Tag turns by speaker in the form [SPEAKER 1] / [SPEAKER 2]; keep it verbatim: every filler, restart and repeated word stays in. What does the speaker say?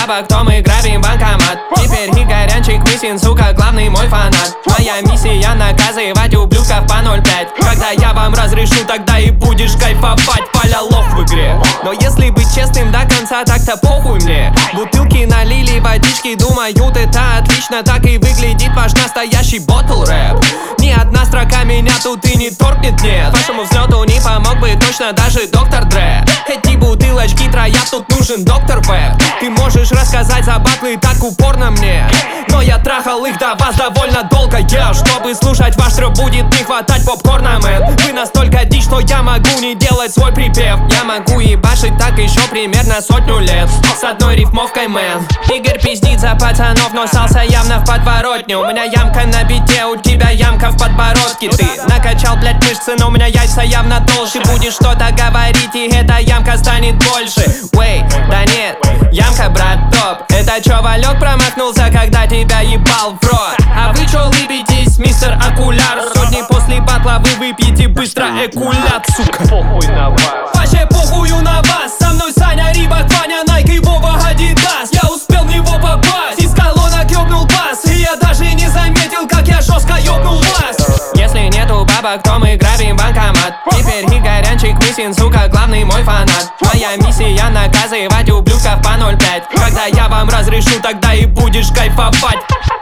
[SPEAKER 1] бабок, то мы грабим банкомат. Теперь и горянчик высин, сука, главный мой фанат. Моя миссия наказывать ублюдков по ноль пять. Когда я вам разрешу, тогда и будешь кайфовать, поля лох в игре. Но если быть честным до конца, так-то похуй мне. Бутылки налили водички, думают, это отлично. Так и выглядит ваш настоящий ботл рэп. Ни одна строка меня тут и не торкнет, нет. Вашему взлету не помог бы точно даже доктор Дре. Эти бутылочки троят, тут нужен доктор Веб. Ты можешь рассказать за батлы так упорно мне, но я трахал их до вас довольно долго, yeah. Чтобы слушать ваш трёп, будет не хватать попкорна, мэн. Вы настолько дичь, что я могу не делать свой припев. Я могу ебашить так еще примерно сотню лет с одной рифмовкой, мэн. Игорь пиздит за пацанов, но ссался явно в подворотне. У меня ямка на бите, у тебя ямка в подбородке. Ты накачал, блять, мышцы, но у меня яйца явно толще. Будешь что-то говорить, и эта ямка станет больше. Вей, да нет, ямка, брат, топ. Это чё, Валек промахнулся, когда тебя ебал в рот? А вы чё лыбитесь, мистер Окуляр? Сотни после батла вы выпьете быстро экулят, сука.
[SPEAKER 2] Похуй на вас.
[SPEAKER 1] Вообще похую на вас. Со мной Саня, Рибак, Ваня, Найк и Вова, Адидас. Я успел в него попасть, из колонок ёбнул бас. И я даже не заметил, как я жестко ёбнул вас. Если нету бабок, то мы грабим банкомат. Теперь и горянчик высин, сука, главный мой фанат. Моя миссия наказывать ублюдков по ноль пять. Когда я вам разрешу, тогда и будешь кайфовать.